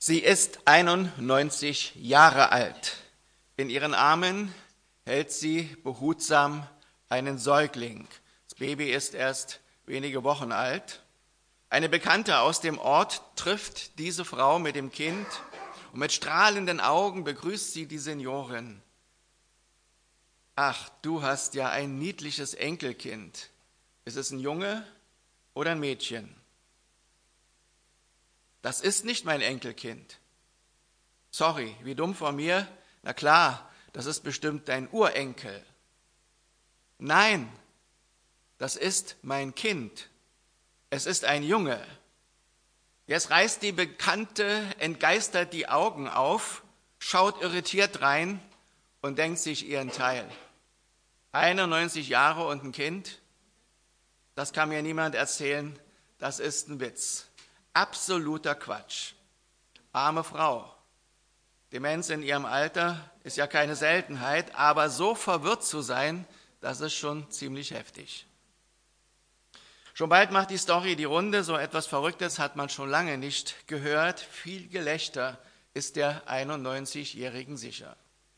Sie ist 91 Jahre alt. In ihren Armen hält sie behutsam einen Säugling. Das Baby ist erst wenige Wochen alt. Eine Bekannte aus dem Ort trifft diese Frau mit dem Kind und mit strahlenden Augen begrüßt sie die Seniorin. Ach, du hast ja ein niedliches Enkelkind. Ist es ein Junge oder ein Mädchen? Das ist nicht mein Enkelkind. Sorry, wie dumm von mir. Na klar, das ist bestimmt dein Urenkel. Nein, das ist mein Kind. Es ist ein Junge. Jetzt reißt die Bekannte entgeistert die Augen auf, schaut irritiert rein und denkt sich ihren Teil. 91 Jahre und ein Kind? Das kann mir niemand erzählen, das ist ein Witz. Absoluter Quatsch. Arme Frau. Demenz in ihrem Alter ist ja keine Seltenheit, aber so verwirrt zu sein, das ist schon ziemlich heftig. Schon bald macht die Story die Runde, so etwas Verrücktes hat man schon lange nicht gehört. Viel Gelächter ist der 91-Jährigen sicher.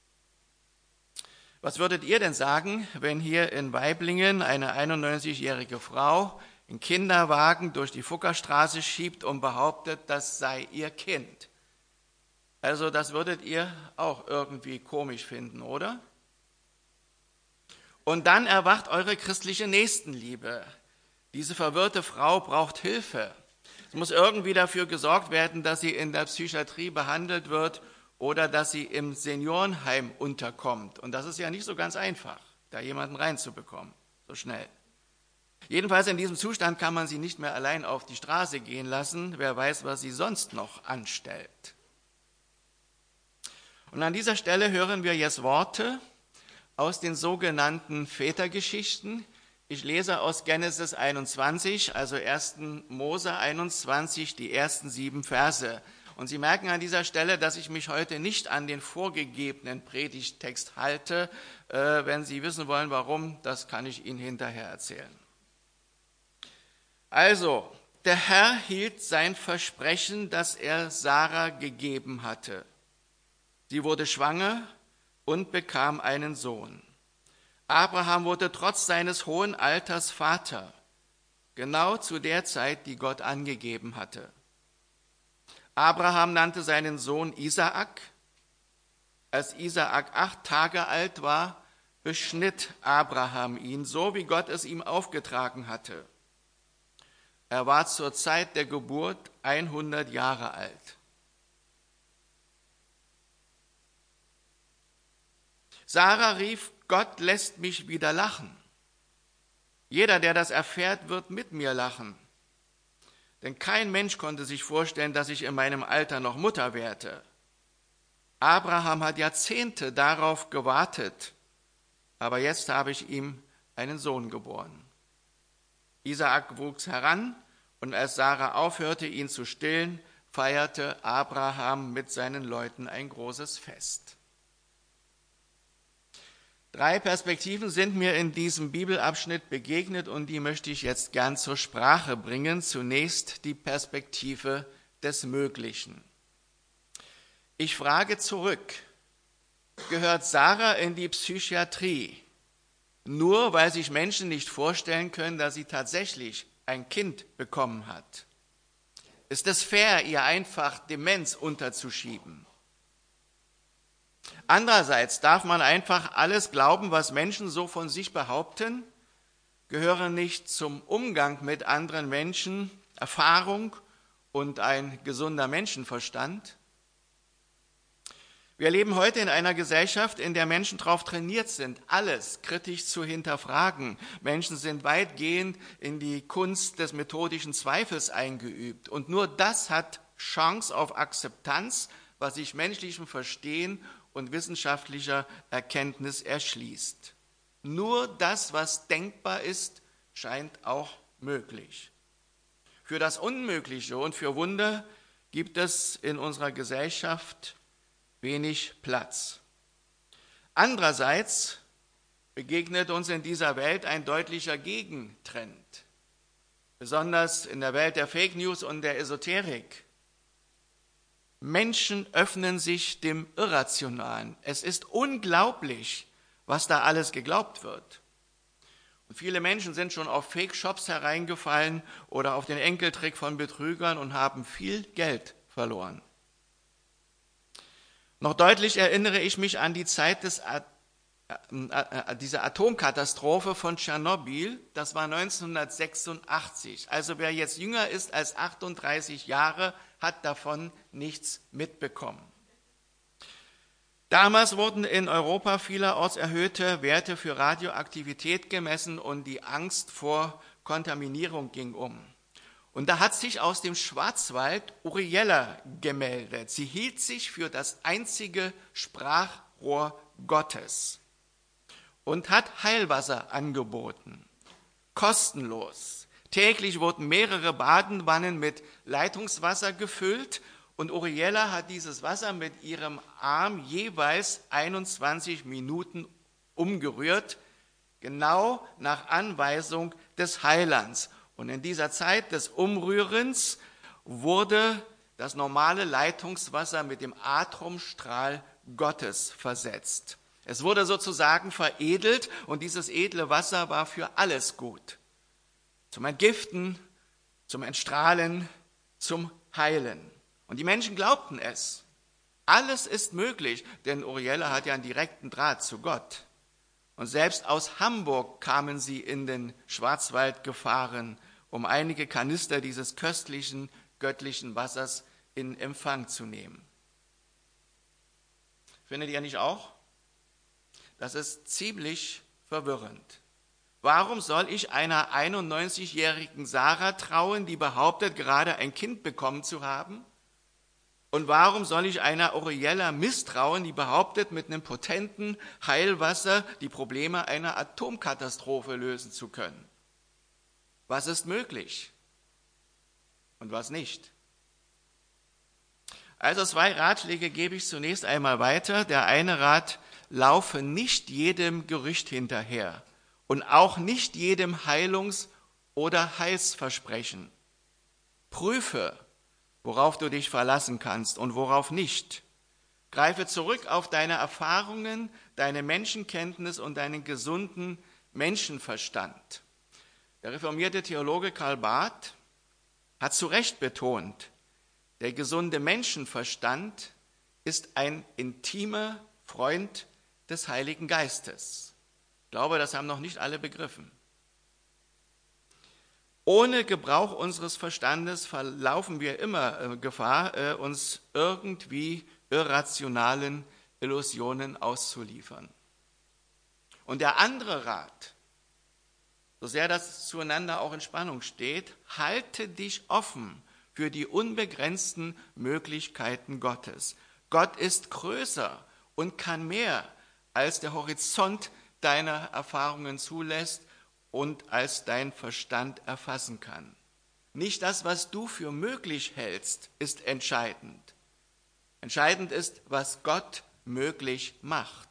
Was würdet ihr denn sagen, wenn hier in Waiblingen eine 91-jährige Frau einen Kinderwagen durch die Fuckerstraße schiebt und behauptet, das sei ihr Kind? Also das würdet ihr auch irgendwie komisch finden, oder? Und dann erwacht eure christliche Nächstenliebe. Diese verwirrte Frau braucht Hilfe. Es muss irgendwie dafür gesorgt werden, dass sie in der Psychiatrie behandelt wird oder dass sie im Seniorenheim unterkommt. Und das ist ja nicht so ganz einfach, da jemanden reinzubekommen, so schnell. Jedenfalls in diesem Zustand kann man sie nicht mehr allein auf die Straße gehen lassen. Wer weiß, was sie sonst noch anstellt. Und an dieser Stelle hören wir jetzt Worte aus den sogenannten Vätergeschichten. Ich lese aus Genesis 21, also 1. Mose 21, die ersten 7 Verse. Und Sie merken an dieser Stelle, dass ich mich heute nicht an den vorgegebenen Predigttext halte. Wenn Sie wissen wollen, warum, das kann ich Ihnen hinterher erzählen. Also, der Herr hielt sein Versprechen, das er Sarah gegeben hatte. Sie wurde schwanger und bekam einen Sohn. Abraham wurde trotz seines hohen Alters Vater, genau zu der Zeit, die Gott angegeben hatte. Abraham nannte seinen Sohn Isaak. Als Isaak 8 Tage alt war, beschnitt Abraham ihn, so wie Gott es ihm aufgetragen hatte. Er war zur Zeit der Geburt 100 Jahre alt. Sarah rief, Gott lässt mich wieder lachen. Jeder, der das erfährt, wird mit mir lachen. Denn kein Mensch konnte sich vorstellen, dass ich in meinem Alter noch Mutter werde. Abraham hat Jahrzehnte darauf gewartet, aber jetzt habe ich ihm einen Sohn geboren. Isaak wuchs heran und als Sarah aufhörte, ihn zu stillen, feierte Abraham mit seinen Leuten ein großes Fest. 3 Perspektiven sind mir in diesem Bibelabschnitt begegnet und die möchte ich jetzt gern zur Sprache bringen. Zunächst die Perspektive des Möglichen. Ich frage zurück, gehört Sarah in die Psychiatrie, nur weil sich Menschen nicht vorstellen können, dass sie tatsächlich ein Kind bekommen hat? Ist es fair, ihr einfach Demenz unterzuschieben? Andererseits darf man einfach alles glauben, was Menschen so von sich behaupten? Gehören nicht zum Umgang mit anderen Menschen Erfahrung und ein gesunder Menschenverstand? Wir leben heute in einer Gesellschaft, in der Menschen darauf trainiert sind, alles kritisch zu hinterfragen. Menschen sind weitgehend in die Kunst des methodischen Zweifels eingeübt. Und nur das hat Chance auf Akzeptanz, was sich menschlichem Verstehen und wissenschaftlicher Erkenntnis erschließt. Nur das, was denkbar ist, scheint auch möglich. Für das Unmögliche und für Wunder gibt es in unserer Gesellschaft wenig Platz. Andererseits begegnet uns in dieser Welt ein deutlicher Gegentrend, besonders in der Welt der Fake News und der Esoterik. Menschen öffnen sich dem Irrationalen. Es ist unglaublich, was da alles geglaubt wird. Und viele Menschen sind schon auf Fake-Shops hereingefallen oder auf den Enkeltrick von Betrügern und haben viel Geld verloren. Noch deutlich erinnere ich mich an die Zeit dieser Atomkatastrophe von Tschernobyl. Das war 1986. Also wer jetzt jünger ist als 38 Jahre, hat davon nichts mitbekommen. Damals wurden in Europa vielerorts erhöhte Werte für Radioaktivität gemessen und die Angst vor Kontaminierung ging um. Und da hat sich aus dem Schwarzwald Uriella gemeldet. Sie hielt sich für das einzige Sprachrohr Gottes und hat Heilwasser angeboten, kostenlos. Täglich wurden mehrere Badewannen mit Leitungswasser gefüllt und Uriella hat dieses Wasser mit ihrem Arm jeweils 21 Minuten umgerührt, genau nach Anweisung des Heilands. Und in dieser Zeit des Umrührens wurde das normale Leitungswasser mit dem Atomstrahl Gottes versetzt. Es wurde sozusagen veredelt und dieses edle Wasser war für alles gut. Zum Entgiften, zum Entstrahlen, zum Heilen. Und die Menschen glaubten es. Alles ist möglich, denn Uriella hat ja einen direkten Draht zu Gott. Und selbst aus Hamburg kamen sie in den Schwarzwald gefahren, um einige Kanister dieses köstlichen, göttlichen Wassers in Empfang zu nehmen. Findet ihr nicht auch? Das ist ziemlich verwirrend. Warum soll ich einer 91-jährigen Sarah trauen, die behauptet, gerade ein Kind bekommen zu haben? Und warum soll ich einer Uriella misstrauen, die behauptet, mit einem potenten Heilwasser die Probleme einer Atomkatastrophe lösen zu können? Was ist möglich und was nicht? Also 2 Ratschläge gebe ich zunächst einmal weiter. Der eine Rat: Laufe nicht jedem Gerücht hinterher und auch nicht jedem Heilungs- oder Heilsversprechen. Prüfe, worauf du dich verlassen kannst und worauf nicht. Greife zurück auf deine Erfahrungen, deine Menschenkenntnis und deinen gesunden Menschenverstand. Der reformierte Theologe Karl Barth hat zu Recht betont, der gesunde Menschenverstand ist ein intimer Freund des Heiligen Geistes. Ich glaube, das haben noch nicht alle begriffen. Ohne Gebrauch unseres Verstandes laufen wir immer Gefahr, uns irgendwie irrationalen Illusionen auszuliefern. Und der andere Rat, so sehr das zueinander auch in Spannung steht: Halte dich offen für die unbegrenzten Möglichkeiten Gottes. Gott ist größer und kann mehr, als der Horizont deiner Erfahrungen zulässt und als dein Verstand erfassen kann. Nicht das, was du für möglich hältst, ist entscheidend. Entscheidend ist, was Gott möglich macht.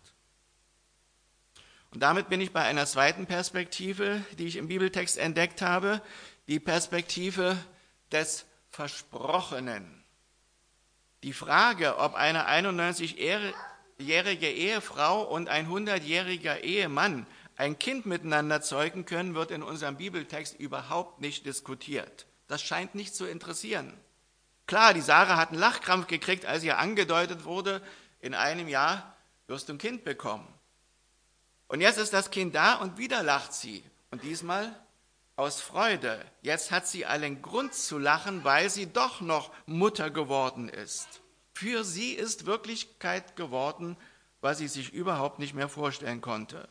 Und damit bin ich bei einer zweiten Perspektive, die ich im Bibeltext entdeckt habe, die Perspektive des Versprochenen. Die Frage, ob eine 91-jährige Ehefrau und ein 100-jähriger Ehemann ein Kind miteinander zeugen können, wird in unserem Bibeltext überhaupt nicht diskutiert. Das scheint nicht zu interessieren. Klar, die Sarah hat einen Lachkrampf gekriegt, als ihr angedeutet wurde, in einem Jahr wirst du ein Kind bekommen. Und jetzt ist das Kind da und wieder lacht sie. Und diesmal aus Freude. Jetzt hat sie allen Grund zu lachen, weil sie doch noch Mutter geworden ist. Für sie ist Wirklichkeit geworden, was sie sich überhaupt nicht mehr vorstellen konnte.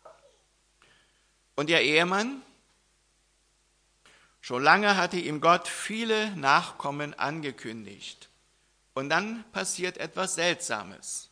Und ihr Ehemann? Schon lange hatte ihm Gott viele Nachkommen angekündigt. Und dann passiert etwas Seltsames.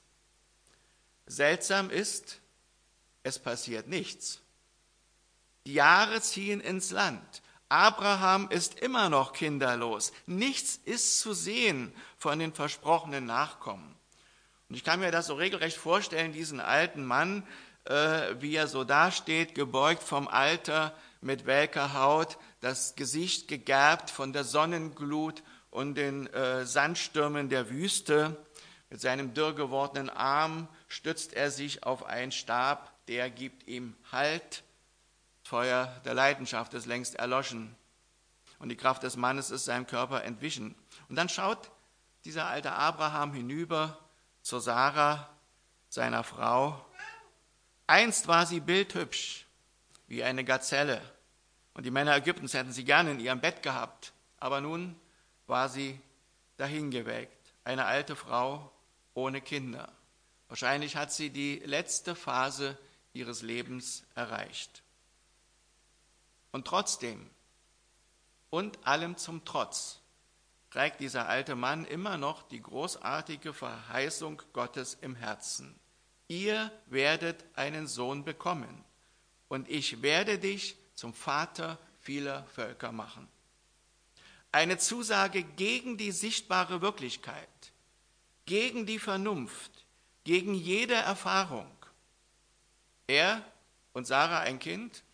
Seltsam ist, es passiert nichts. Die Jahre ziehen ins Land. Abraham ist immer noch kinderlos. Nichts ist zu sehen von den versprochenen Nachkommen. Und ich kann mir das so regelrecht vorstellen, diesen alten Mann, wie er so dasteht, gebeugt vom Alter, mit welker Haut, das Gesicht gegerbt von der Sonnenglut und den Sandstürmen der Wüste. Mit seinem dürr gewordenen Arm stützt er sich auf einen Stab, der gibt ihm Halt. Das Feuer der Leidenschaft ist längst erloschen und die Kraft des Mannes ist seinem Körper entwichen. Und dann schaut dieser alte Abraham hinüber zu Sarah, seiner Frau. Einst war sie bildhübsch, wie eine Gazelle, und die Männer Ägyptens hätten sie gerne in ihrem Bett gehabt, aber nun war sie dahingewelkt, eine alte Frau ohne Kinder. Wahrscheinlich hat sie die letzte Phase ihres Lebens erreicht. Und trotzdem und allem zum Trotz trägt dieser alte Mann immer noch die großartige Verheißung Gottes im Herzen. Ihr werdet einen Sohn bekommen und ich werde dich zum Vater vieler Völker machen. Eine Zusage gegen die sichtbare Wirklichkeit, gegen die Vernunft, gegen jede Erfahrung. Er und Sarah ein Kind,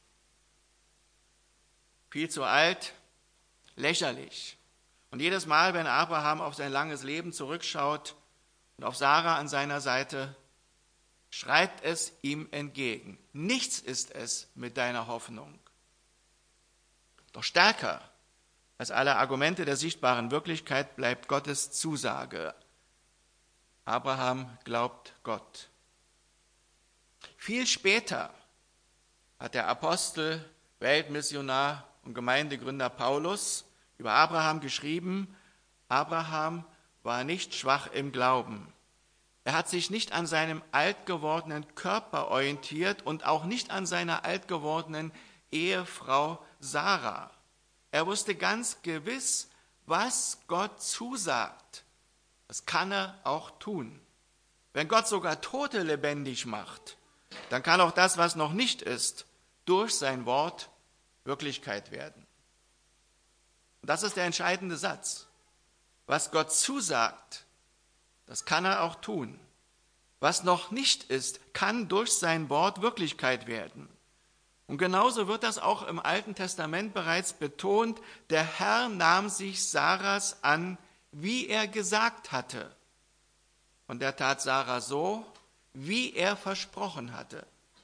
viel zu alt, lächerlich. Und jedes Mal, wenn Abraham auf sein langes Leben zurückschaut und auf Sarah an seiner Seite, schreit es ihm entgegen. Nichts ist es mit deiner Hoffnung. Doch stärker als alle Argumente der sichtbaren Wirklichkeit bleibt Gottes Zusage. Abraham glaubt Gott. Viel später hat der Apostel, Weltmissionar und Gemeindegründer Paulus über Abraham geschrieben, Abraham war nicht schwach im Glauben. Er hat sich nicht an seinem alt gewordenen Körper orientiert und auch nicht an seiner alt gewordenen Ehefrau Sarah. Er wusste ganz gewiss, was Gott zusagt. Das kann er auch tun. Wenn Gott sogar Tote lebendig macht, dann kann auch das, was noch nicht ist, durch sein Wort Wirklichkeit werden. Und das ist der entscheidende Satz. Was Gott zusagt, das kann er auch tun. Was noch nicht ist, kann durch sein Wort Wirklichkeit werden. Und genauso wird das auch im Alten Testament bereits betont. Der Herr nahm sich Sarahs an, wie er gesagt hatte. Und er tat Sarah so, wie er versprochen hatte.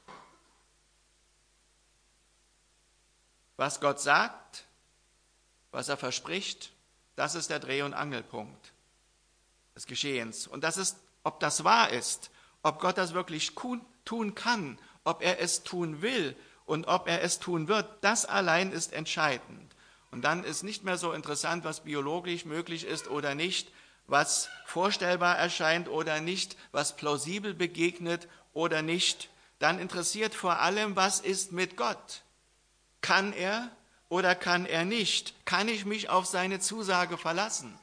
Was Gott sagt, was er verspricht, das ist der Dreh- und Angelpunkt des Geschehens. Und das ist, ob das wahr ist, ob Gott das wirklich tun kann, ob er es tun will und ob er es tun wird, das allein ist entscheidend. Und dann ist nicht mehr so interessant, was biologisch möglich ist oder nicht, was vorstellbar erscheint oder nicht, was plausibel begegnet oder nicht. Dann interessiert vor allem, was ist mit Gott? Kann er oder kann er nicht? Kann ich mich auf seine Zusage verlassen?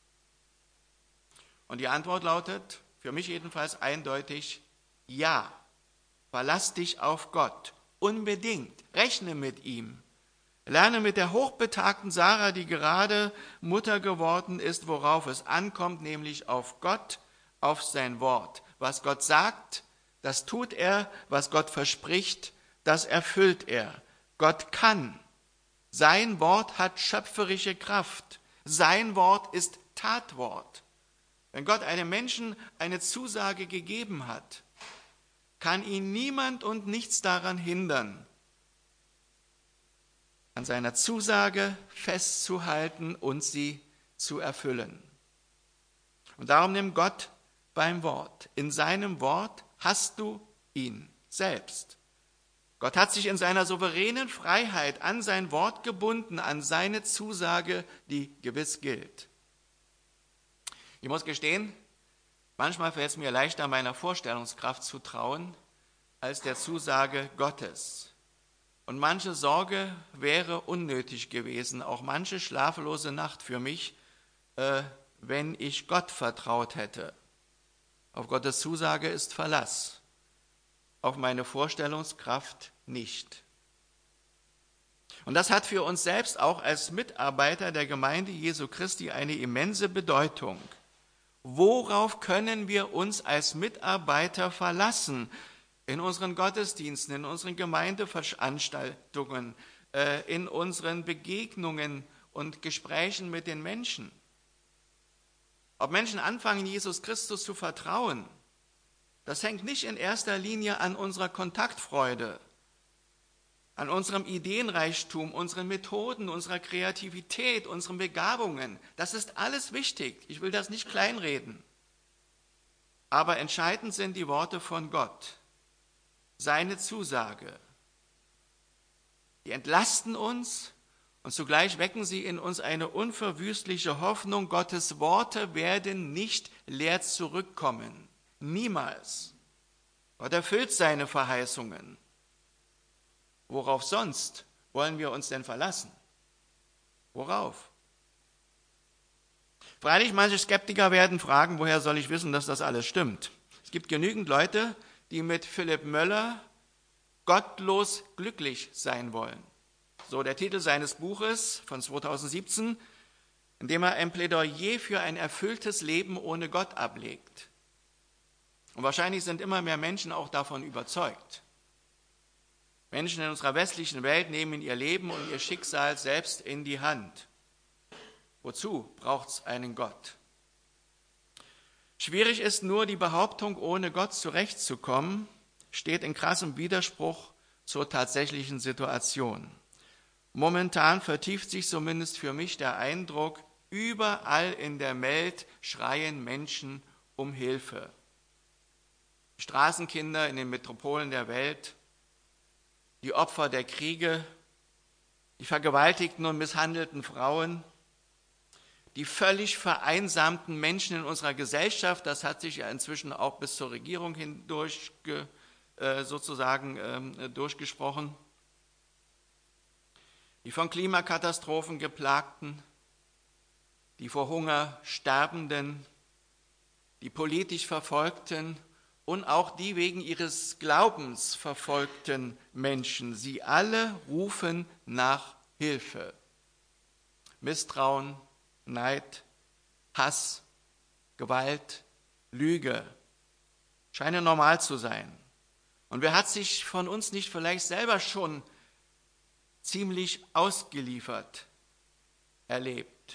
Und die Antwort lautet, für mich jedenfalls eindeutig, ja. Verlass dich auf Gott. Unbedingt. Rechne mit ihm. Lerne mit der hochbetagten Sarah, die gerade Mutter geworden ist, worauf es ankommt, nämlich auf Gott, auf sein Wort. Was Gott sagt, das tut er. Was Gott verspricht, das erfüllt er. Gott kann. Sein Wort hat schöpferische Kraft. Sein Wort ist Tatwort. Wenn Gott einem Menschen eine Zusage gegeben hat, kann ihn niemand und nichts daran hindern, an seiner Zusage festzuhalten und sie zu erfüllen. Und darum nimm Gott beim Wort. In seinem Wort hast du ihn selbst. Gott hat sich in seiner souveränen Freiheit an sein Wort gebunden, an seine Zusage, die gewiss gilt. Ich muss gestehen, manchmal fällt es mir leichter, meiner Vorstellungskraft zu trauen, als der Zusage Gottes. Und manche Sorge wäre unnötig gewesen, auch manche schlaflose Nacht für mich, wenn ich Gott vertraut hätte. Auf Gottes Zusage ist Verlass, auf meine Vorstellungskraft nicht. Und das hat für uns selbst auch als Mitarbeiter der Gemeinde Jesu Christi eine immense Bedeutung. Worauf können wir uns als Mitarbeiter verlassen? In unseren Gottesdiensten, in unseren Gemeindeveranstaltungen, in unseren Begegnungen und Gesprächen mit den Menschen. Ob Menschen anfangen, Jesus Christus zu vertrauen, das hängt nicht in erster Linie an unserer Kontaktfreude, an unserem Ideenreichtum, unseren Methoden, unserer Kreativität, unseren Begabungen. Das ist alles wichtig. Ich will das nicht kleinreden. Aber entscheidend sind die Worte von Gott, seine Zusage. Die entlasten uns und zugleich wecken sie in uns eine unverwüstliche Hoffnung. Gottes Worte werden nicht leer zurückkommen. Niemals. Gott erfüllt seine Verheißungen. Worauf sonst wollen wir uns denn verlassen? Worauf? Freilich, manche Skeptiker werden fragen, woher soll ich wissen, dass das alles stimmt? Es gibt genügend Leute, die mit Philipp Möller gottlos glücklich sein wollen. So der Titel seines Buches von 2017, in dem er ein Plädoyer für ein erfülltes Leben ohne Gott ablegt. Und wahrscheinlich sind immer mehr Menschen auch davon überzeugt. Menschen in unserer westlichen Welt nehmen ihr Leben und ihr Schicksal selbst in die Hand. Wozu braucht es einen Gott? Schwierig ist nur, die Behauptung, ohne Gott zurechtzukommen, steht in krassem Widerspruch zur tatsächlichen Situation. Momentan vertieft sich zumindest für mich der Eindruck, überall in der Welt schreien Menschen um Hilfe. Die Straßenkinder in den Metropolen der Welt, die Opfer der Kriege, die vergewaltigten und misshandelten Frauen, die völlig vereinsamten Menschen in unserer Gesellschaft, das hat sich ja inzwischen auch bis zur Regierung hin durchgesprochen, die von Klimakatastrophen geplagten, die vor Hunger Sterbenden, die politisch Verfolgten und auch die wegen ihres Glaubens verfolgten Menschen. Sie alle rufen nach Hilfe. Misstrauen, Neid, Hass, Gewalt, Lüge scheinen normal zu sein. Und wer hat sich von uns nicht vielleicht selber schon ziemlich ausgeliefert erlebt?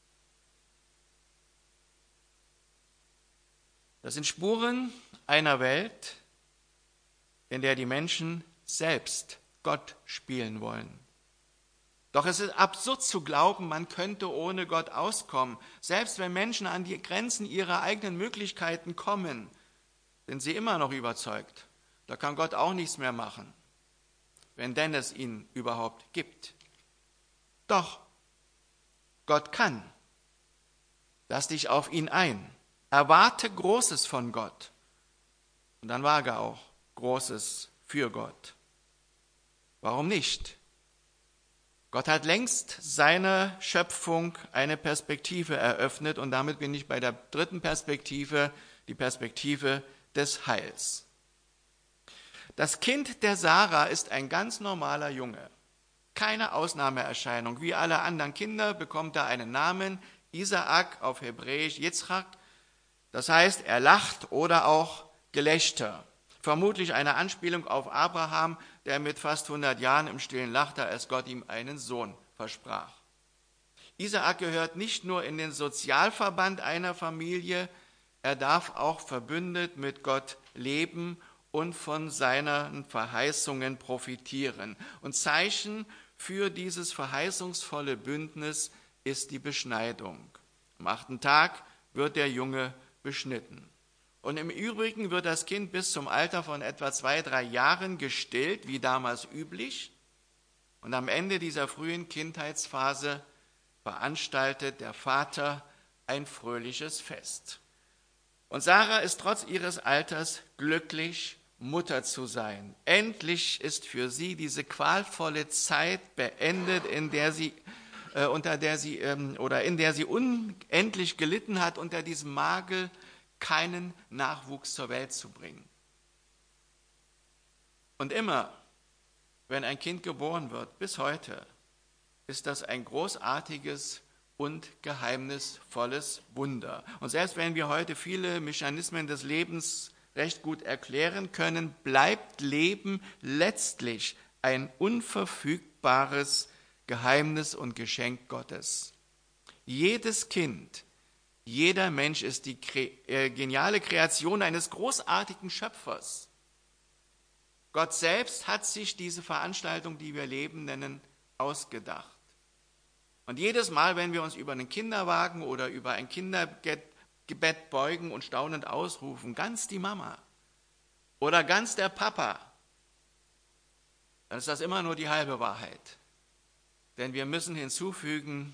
Das sind Spuren einer Welt, in der die Menschen selbst Gott spielen wollen. Doch es ist absurd zu glauben, man könnte ohne Gott auskommen. Selbst wenn Menschen an die Grenzen ihrer eigenen Möglichkeiten kommen, sind sie immer noch überzeugt, da kann Gott auch nichts mehr machen, wenn denn es ihn überhaupt gibt. Doch, Gott kann. Lass dich auf ihn ein. Erwarte Großes von Gott. Und dann wage auch Großes für Gott. Warum nicht? Gott hat längst seiner Schöpfung eine Perspektive eröffnet und damit bin ich bei der dritten Perspektive, die Perspektive des Heils. Das Kind der Sarah ist ein ganz normaler Junge, keine Ausnahmeerscheinung. Wie alle anderen Kinder bekommt er einen Namen, Isaak auf Hebräisch Yitzchak, das heißt, er lacht oder auch Gelächter. Vermutlich eine Anspielung auf Abraham, der mit fast 100 Jahren im Stillen lachte, als Gott ihm einen Sohn versprach. Isaak gehört nicht nur in den Sozialverband einer Familie, er darf auch verbündet mit Gott leben und von seinen Verheißungen profitieren. Und Zeichen für dieses verheißungsvolle Bündnis ist die Beschneidung. Am 8. Tag wird der Junge beschnitten. Und im Übrigen wird das Kind bis zum Alter von etwa 2-3 Jahren gestillt, wie damals üblich. Und am Ende dieser frühen Kindheitsphase veranstaltet der Vater ein fröhliches Fest. Und Sarah ist trotz ihres Alters glücklich, Mutter zu sein. Endlich ist für sie diese qualvolle Zeit beendet, in der sie unendlich gelitten hat, unter diesem Makel keinen Nachwuchs zur Welt zu bringen. Und immer, wenn ein Kind geboren wird, bis heute, ist das ein großartiges und geheimnisvolles Wunder. Und selbst wenn wir heute viele Mechanismen des Lebens recht gut erklären können, bleibt Leben letztlich ein unverfügbares Geheimnis und Geschenk Gottes. Jedes Kind Jeder Mensch ist die geniale Kreation eines großartigen Schöpfers. Gott selbst hat sich diese Veranstaltung, die wir Leben nennen, ausgedacht. Und jedes Mal, wenn wir uns über einen Kinderwagen oder über ein Kinderbett beugen und staunend ausrufen, ganz die Mama oder ganz der Papa, dann ist das immer nur die halbe Wahrheit. Denn wir müssen hinzufügen,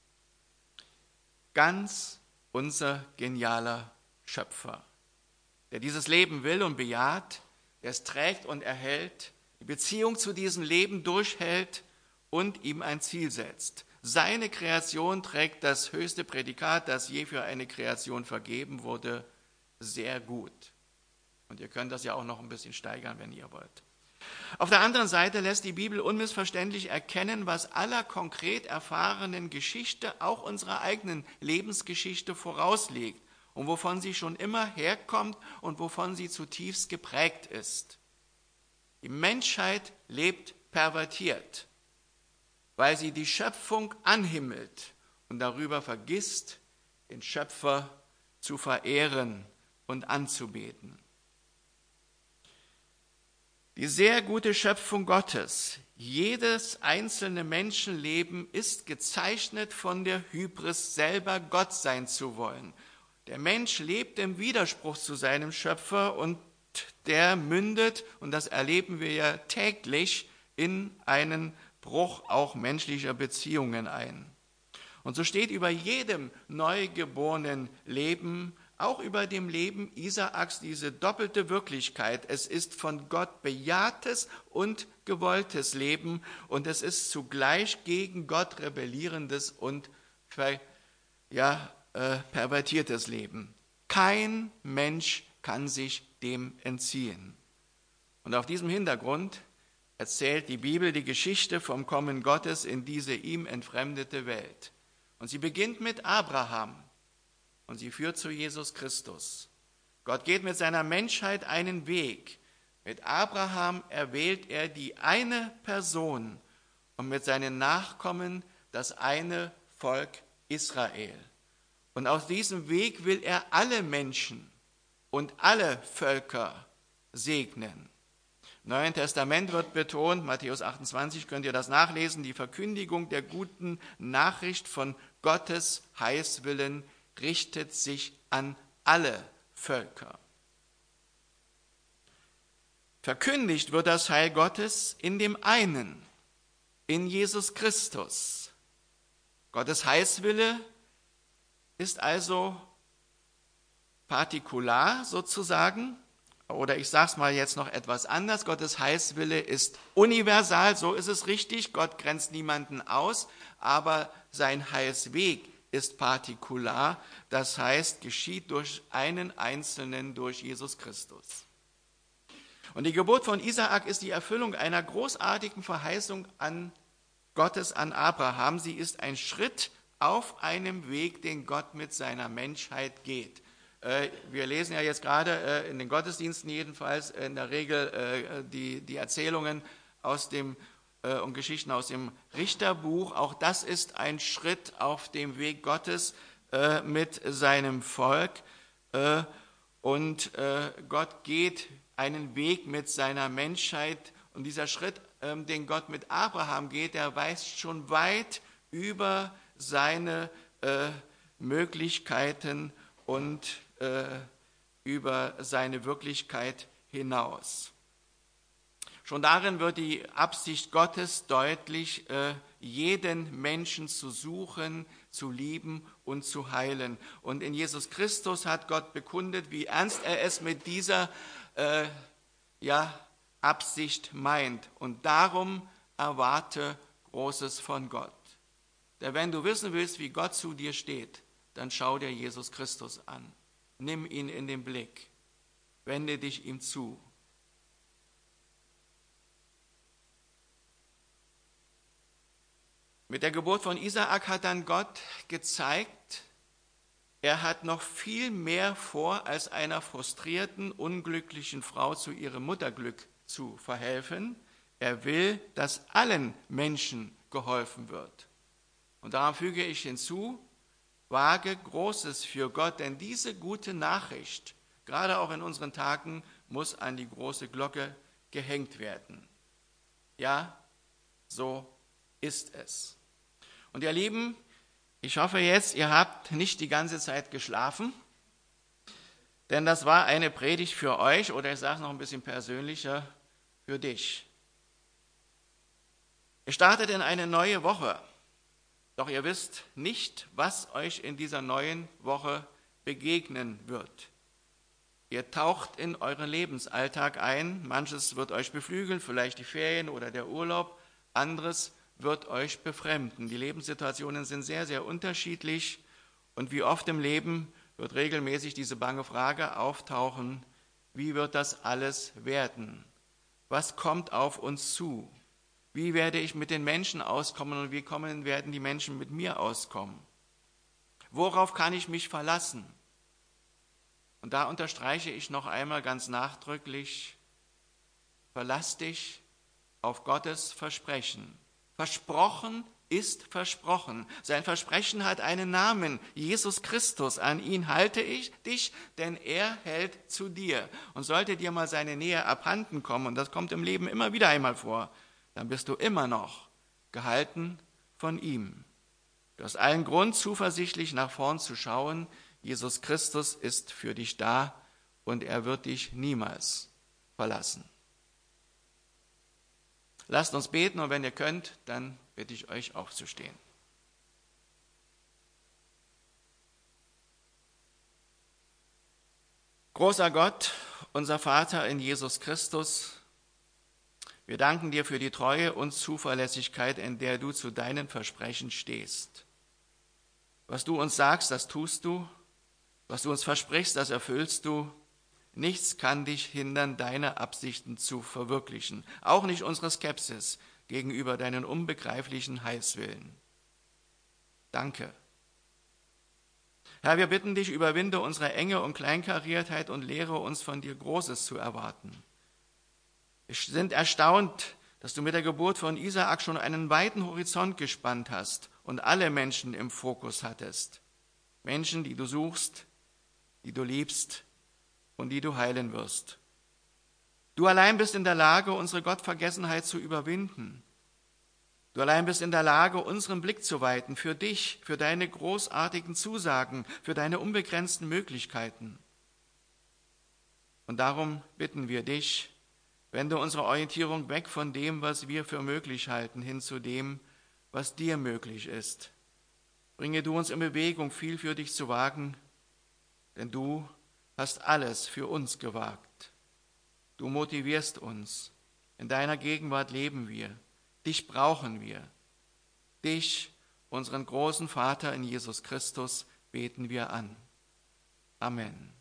ganz unser genialer Schöpfer, der dieses Leben will und bejaht, der es trägt und erhält, die Beziehung zu diesem Leben durchhält und ihm ein Ziel setzt. Seine Kreation trägt das höchste Prädikat, das je für eine Kreation vergeben wurde, sehr gut. Und ihr könnt das ja auch noch ein bisschen steigern, wenn ihr wollt. Auf der anderen Seite lässt die Bibel unmissverständlich erkennen, was aller konkret erfahrenen Geschichte, auch unserer eigenen Lebensgeschichte vorausliegt und wovon sie schon immer herkommt und wovon sie zutiefst geprägt ist. Die Menschheit lebt pervertiert, weil sie die Schöpfung anhimmelt und darüber vergisst, den Schöpfer zu verehren und anzubeten. Die sehr gute Schöpfung Gottes, jedes einzelne Menschenleben ist gezeichnet von der Hybris, selber Gott sein zu wollen. Der Mensch lebt im Widerspruch zu seinem Schöpfer und der mündet, und das erleben wir ja täglich, in einen Bruch auch menschlicher Beziehungen ein. Und so steht über jedem neugeborenen Leben, auch über dem Leben Isaaks, diese doppelte Wirklichkeit. Es ist von Gott bejahtes und gewolltes Leben und es ist zugleich gegen Gott rebellierendes und pervertiertes Leben. Kein Mensch kann sich dem entziehen. Und auf diesem Hintergrund erzählt die Bibel die Geschichte vom Kommen Gottes in diese ihm entfremdete Welt. Und sie beginnt mit Abraham und sie führt zu Jesus Christus. Gott geht mit seiner Menschheit einen Weg. Mit Abraham erwählt er die eine Person und mit seinen Nachkommen das eine Volk Israel. Und auf diesem Weg will er alle Menschen und alle Völker segnen. Im Neuen Testament wird betont, Matthäus 28 könnt ihr das nachlesen, die Verkündigung der guten Nachricht von Gottes Heilswillen richtet sich an alle Völker. Verkündigt wird das Heil Gottes in dem einen, in Jesus Christus. Gottes Heilswille ist also partikular sozusagen, oder ich sage es mal jetzt noch etwas anders, Gottes Heilswille ist universal, so ist es richtig, Gott grenzt niemanden aus, aber sein Heilsweg ist partikular, das heißt, geschieht durch einen Einzelnen, durch Jesus Christus. Und die Geburt von Isaak ist die Erfüllung einer großartigen Verheißung an Gottes an Abraham. Sie ist ein Schritt auf einem Weg, den Gott mit seiner Menschheit geht. Wir lesen ja jetzt gerade in den Gottesdiensten jedenfalls in der Regel die Erzählungen aus dem und Geschichten aus dem Richterbuch. Auch das ist ein Schritt auf dem Weg Gottes mit seinem Volk. Und Gott geht einen Weg mit seiner Menschheit. Und dieser Schritt, den Gott mit Abraham geht, der weist schon weit über seine Möglichkeiten und über seine Wirklichkeit hinaus. Schon darin wird die Absicht Gottes deutlich, jeden Menschen zu suchen, zu lieben und zu heilen. Und in Jesus Christus hat Gott bekundet, wie ernst er es mit dieser Absicht meint. Und darum erwarte Großes von Gott. Denn wenn du wissen willst, wie Gott zu dir steht, dann schau dir Jesus Christus an. Nimm ihn in den Blick. Wende dich ihm zu. Mit der Geburt von Isaak hat dann Gott gezeigt, er hat noch viel mehr vor, als einer frustrierten, unglücklichen Frau zu ihrem Mutterglück zu verhelfen. Er will, dass allen Menschen geholfen wird. Und daran füge ich hinzu, Wage Großes für Gott, denn diese gute Nachricht, gerade auch in unseren Tagen, muss an die große Glocke gehängt werden. Ja, so ist es. Und ihr Lieben, ich hoffe jetzt, ihr habt nicht die ganze Zeit geschlafen, denn das war eine Predigt für euch, oder ich sage es noch ein bisschen persönlicher, für dich. Ihr startet in eine neue Woche, doch ihr wisst nicht, was euch in dieser neuen Woche begegnen wird. Ihr taucht in euren Lebensalltag ein, manches wird euch beflügeln, vielleicht die Ferien oder der Urlaub, anderes wird euch befremden. Die Lebenssituationen sind sehr, sehr unterschiedlich und wie oft im Leben wird regelmäßig diese bange Frage auftauchen, wie wird das alles werden? Was kommt auf uns zu? Wie werde ich mit den Menschen auskommen und wie werden die Menschen mit mir auskommen? Worauf kann ich mich verlassen? Und da unterstreiche ich noch einmal ganz nachdrücklich, verlass dich auf Gottes Versprechen. Versprochen ist versprochen. Sein Versprechen hat einen Namen, Jesus Christus. An ihn halte ich dich, denn er hält zu dir. Und sollte dir mal seine Nähe abhanden kommen, und das kommt im Leben immer wieder einmal vor, dann bist du immer noch gehalten von ihm. Du hast allen Grund, zuversichtlich nach vorn zu schauen. Jesus Christus ist für dich da und er wird dich niemals verlassen. Lasst uns beten und wenn ihr könnt, dann bitte ich euch aufzustehen. Großer Gott, unser Vater in Jesus Christus, wir danken dir für die Treue und Zuverlässigkeit, in der du zu deinen Versprechen stehst. Was du uns sagst, das tust du. Was du uns versprichst, das erfüllst du. Nichts kann dich hindern, deine Absichten zu verwirklichen. Auch nicht unsere Skepsis gegenüber deinen unbegreiflichen Heilswillen. Danke. Herr, wir bitten dich, überwinde unsere Enge und Kleinkariertheit und lehre uns von dir Großes zu erwarten. Wir sind erstaunt, dass du mit der Geburt von Isaak schon einen weiten Horizont gespannt hast und alle Menschen im Fokus hattest. Menschen, die du suchst, die du liebst und die du heilen wirst. Du allein bist in der Lage, unsere Gottvergessenheit zu überwinden. Du allein bist in der Lage, unseren Blick zu weiten für dich, für deine großartigen Zusagen, für deine unbegrenzten Möglichkeiten. Und darum bitten wir dich, wende unsere Orientierung weg von dem, was wir für möglich halten, hin zu dem, was dir möglich ist. Bringe du uns in Bewegung, viel für dich zu wagen, denn du hast alles für uns gewagt. Du motivierst uns. In deiner Gegenwart leben wir. Dich brauchen wir. Dich, unseren großen Vater in Jesus Christus, beten wir an. Amen.